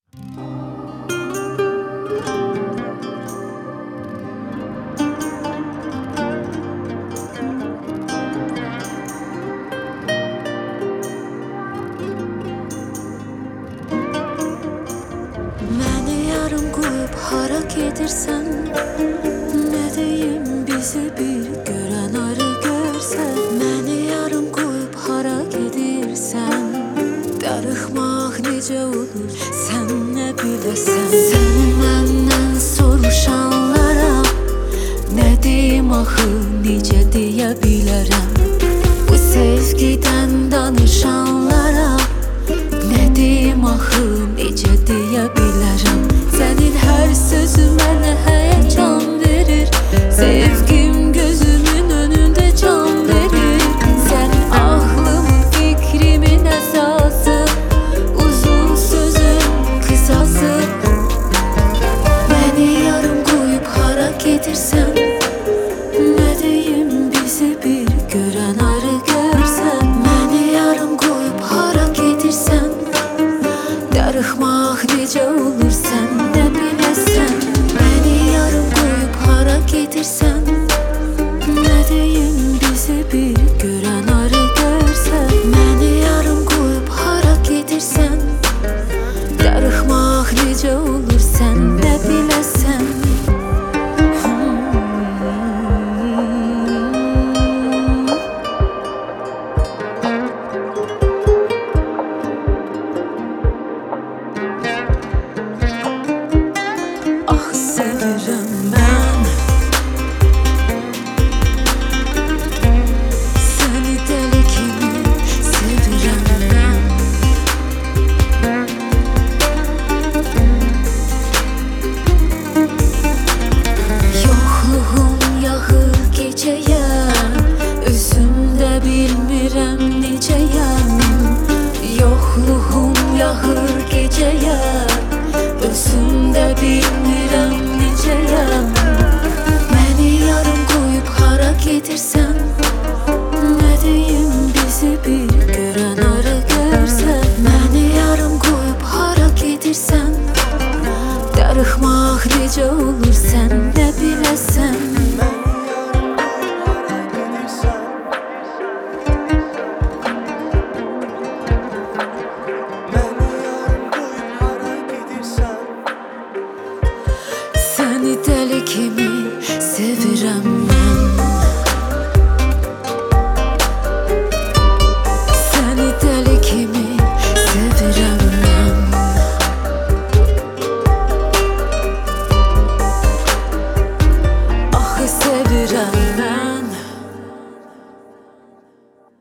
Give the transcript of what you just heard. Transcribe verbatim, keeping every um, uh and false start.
Hara gedirsən, nə deyim bizi bir görən arı görsən. Məni yarım qoyub hara gedirsən, darıxmaq necə olur sən nə biləsən. Sən məndən soruşanlara nə deyim axı, necə deyə bilərəm. Bu sevgidən danışanlara nə deyim axı, necə deyə bilərəm. Sənin hər sözü mənə həyəcan verir, sevgim gözümün önündə can verir. Sənin aklımın, fikrimin əsası, uzun sözün qısası. Məni yarım qoyub hara gedirsən, nə deyim bizi bir görən arı görsən. Məni yarım qoyub hara gedirsən, darıxmaq necə olur